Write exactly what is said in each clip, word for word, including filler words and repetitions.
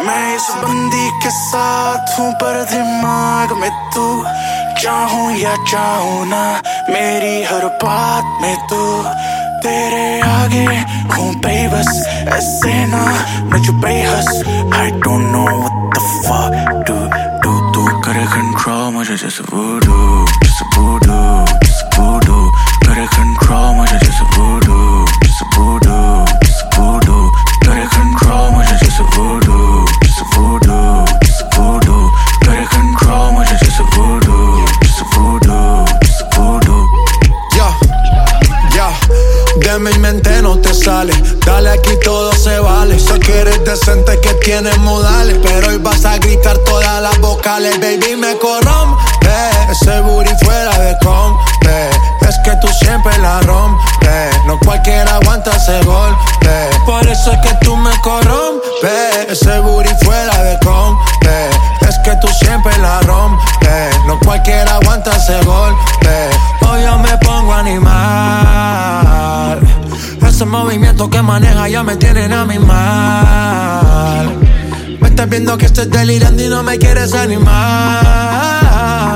मैं इस बंदी के साथ हूँ पर दिमाग में तू चाहूँ या चाहूँ ना मेरी हर बात में तू तेरे आगे हूँ बेबस ऐसे ना मुझे बेहस I don't know what the fuck do do do करे control मुझे जैसे voodoo जैसे voodoo जैसे voodoo करे control मुझे जैसे voodoo जैसे voodoo जैसे voodoo करे control मुझे जैसे voodoo जैसे voodoo जैसे voodoo करे control मुझे जैसे voodoo जैसे voodoo जैसे voodoo Yo, yo, de mi mente no te sale. Dale aquí todo se vale. Sé que eres decente, que tienes modales, pero hoy vas a gritar todas las vocales. Baby, me corrompe ese booty fuera de compre. Es que tú siempre la rompes. No cualquiera aguanta ese golpe. Por eso es que tú me corrompes. Ese booty fuera de compre. Es que tú siempre la rompes. No cualquiera aguanta ese golpe. Hoy yo me pongo animal. Ese movimiento que maneja ya me tienen a mi mal. Me estás viendo que estoy delirando y no me quieres animar.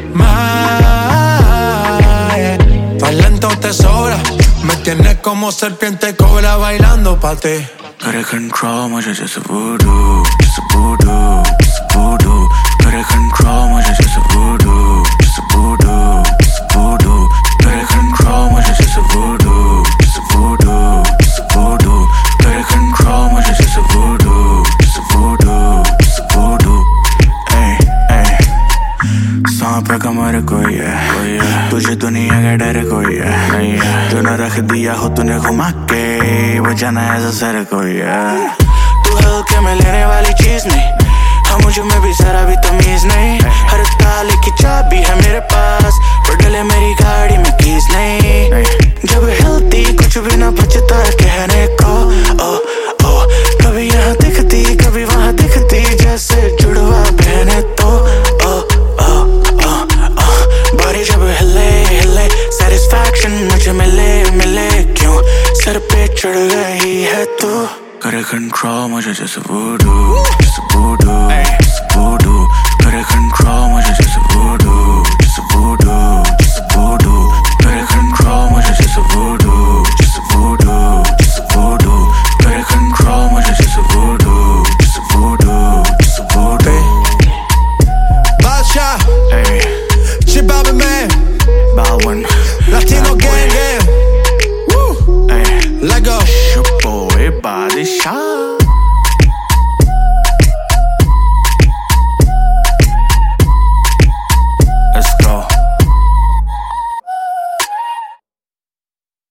Mal, yeah. Talento te sobra. Me tienes como serpiente cobra bailando pa' ti. करे control मुझे जैसे voodoo जैसे voodoo जैसे voodoo करे control मुझे जैसे voodoo जैसे voodoo जैसे voodoo करे control मुझे जैसे voodoo जैसे voodoo जैसे voodoo करे control मुझे जैसे voodoo जैसे voodoo जैसे voodoo Ay ay सांप पे कमर कोई है तुझे दुनिया का डर कोई है तूने रख दिया हो तूने घुमा के वो जाना ऐसा सर कोई है तू हल्के में लेने वाली चीज नहीं हाँ मुझे में भी जरा भी तमीज नहीं हर ताले की चाबी है मेरे पास पर डले मेरी गाड़ी में कीज नहीं जब हिलती कुछ भी ना बचता है कहने को ओ ओ कभी यहाँ दिखती कभी वहाँ दिखती जैसे जुड़वा बहने तो ओ ओ ओ ओ बॉडी जब हिले हिले सेटिस्फैक्शन मुझे मिले मिले क्यों सर पे चढ़ गई है तू करे control मुझे जैसे voodoo जैसे voodoo जैसे voodoo करे control मुझे जैसे voodoo जैसे voodoo जैसे voodoo करे control मुझे जैसे voodoo जैसे voodoo जैसे voodoo करे control मुझे जैसे voodoo जैसे voodoo जैसे voodoo Basha, hey Chibabe man, Baldwin Latino gang gang. Woo, hey let go. your boy body shot